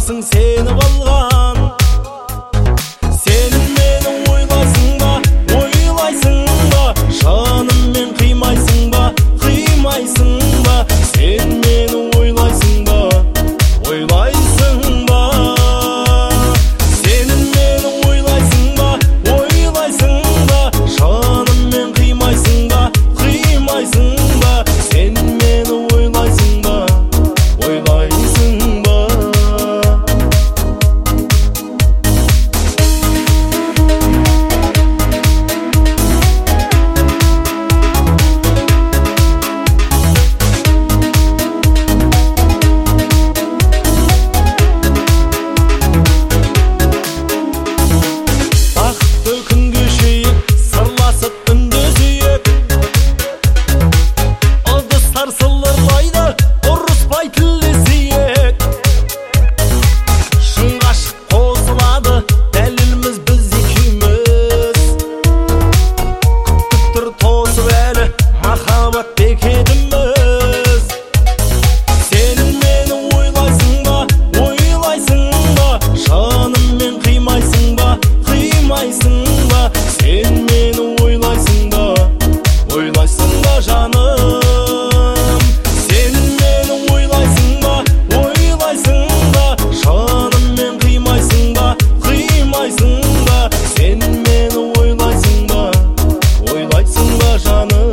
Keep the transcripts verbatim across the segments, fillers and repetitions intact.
ойлайсың сені балған? Сен мені ойлайсың ба, ойлайсың ба? Жаныммен қимайсың ба, қимайсың ба? Сен мені ойлайсың ба, ойлайсың ба? Сен мені ойлайсың ба, ойлайсың ба? Жаныммен қимайсың ба, қимайсың ба? Сен мені ойлайсың ба, ойлайсың ба? Бақытты күн кешейік, сырласып үндесейік. Ыдыстар сылдырлайды, ұрыспай тілдесейік. Шын ғашық қосылады, дәлеліміз біз екеуміз. Күттік тұр тосып әлі, махаббат бекетіміз. Сен мені ойлайсың ба, ойлайсың ба? Жаныммен қимайсың ба, қимайсың ба? Сен мені ойлайсың ба, ойлайсың ба жаным? Сен мені ойлайсың ба, ойлайсың ба? Жаныммен қимайсың ба, қимайсың ба? Сен мені ойлайсың ба, ойлайсың ба жаным?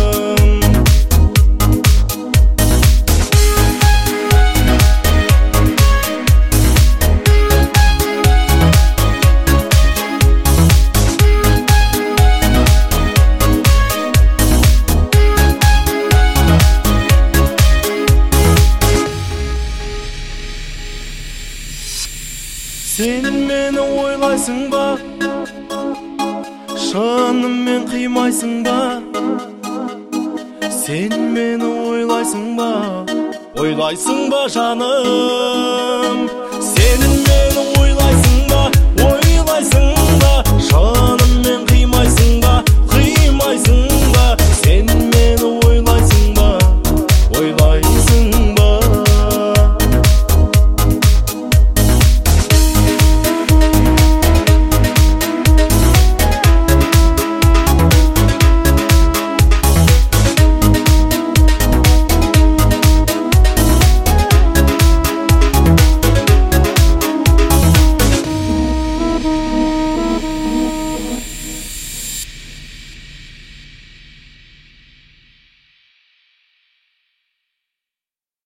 Сен мені ойлайсың ба, жаныммен қимайсың ба? Сен мені ойлайсың ба, ойлайсың ба жаным? Сен мені